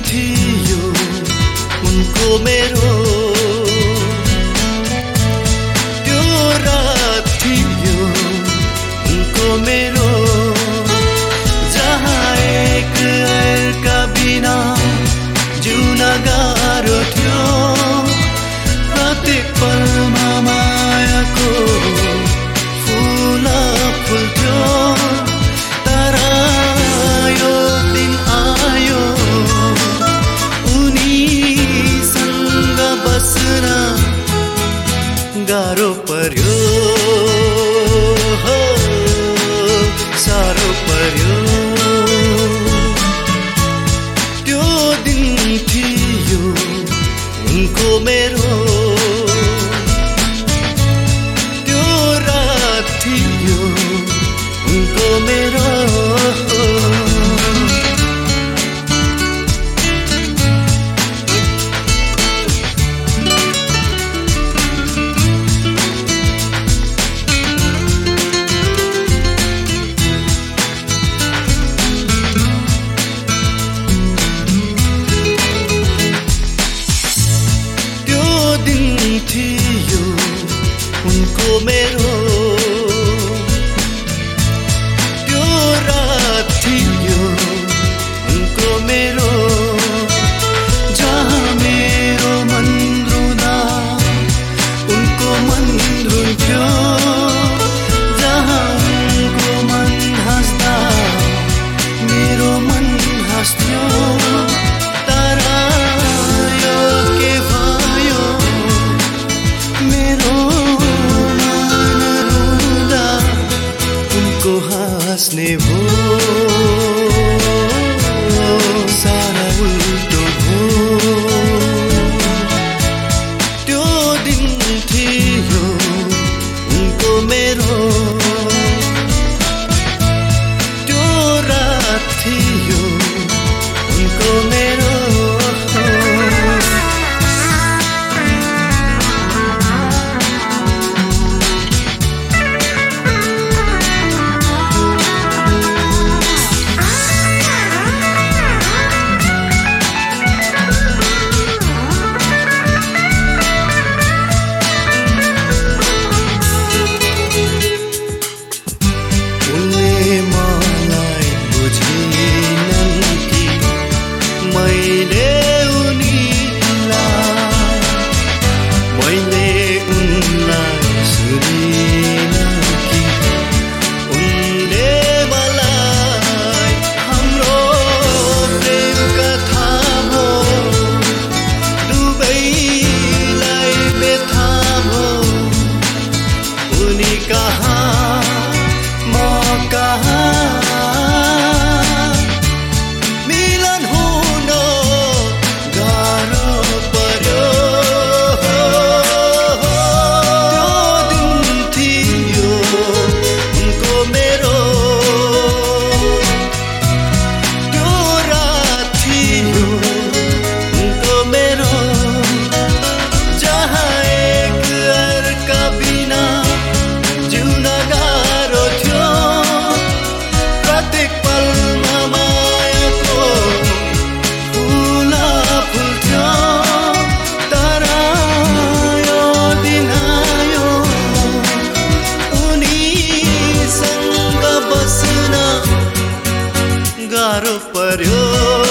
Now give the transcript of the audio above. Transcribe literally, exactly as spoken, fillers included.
थियो उनको मेरो, त्यो रात थियो उनको मेरो, जहाँ एक अर्का बिना जिउन गाह्रो थियो। प्रत्येक पलमा मायाको फूल फुल्थ्यो। तर यो दिन आयो उनीसँग बस्न गाह्रो पर्यो, हो साह्रो पर्यो। त्यो दिन थियो उनको मेरो, त्यो रात थियो उनको मेरो। थियो उनको मेरो, त्यो रात थियो उनको मेरो, जहाँ मेरो मन रुँदा उनको मन रुन्थ्यो, जहाँ उनको मन हाँस्दा मेरो मन हाँस्थ्यो। तर यो के भयो मेरो मन रुँदा उनको हाँस्ने भो, सारा उल्टो भो। त्यो दिन थियो उनको मेरो, त्यो रात थियो उनको मेरो। गाह्रो पर्यो।